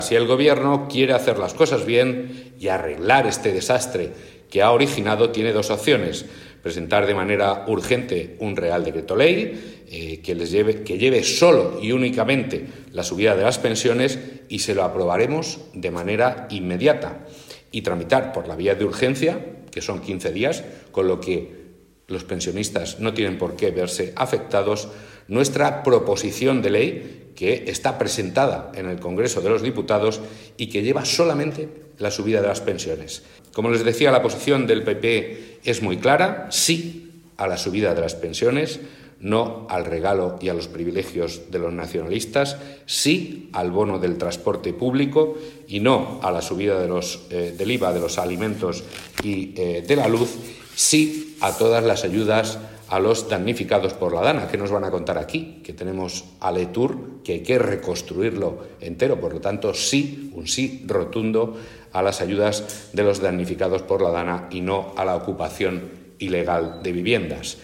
Si el Gobierno quiere hacer las cosas bien y arreglar este desastre que ha originado, tiene dos opciones: presentar de manera urgente un Real Decreto Ley que lleve solo y únicamente la subida de las pensiones, y se lo aprobaremos de manera inmediata, y tramitar por la vía de urgencia, que son 15 días, con lo que los pensionistas no tienen por qué verse afectados, nuestra proposición de ley, que está presentada en el Congreso de los Diputados y que lleva solamente la subida de las pensiones. Como les decía, la posición del PP es muy clara: sí a la subida de las pensiones, no al regalo y a los privilegios de los nacionalistas, sí al bono del transporte público y no a la subida del IVA de los alimentos y de la luz, sí a todas las ayudas a los damnificados por la DANA. ¿Qué nos van a contar aquí? Que tenemos a Letour, que hay que reconstruirlo entero. Por lo tanto, sí, un sí rotundo a las ayudas de los damnificados por la DANA y no a la ocupación ilegal de viviendas.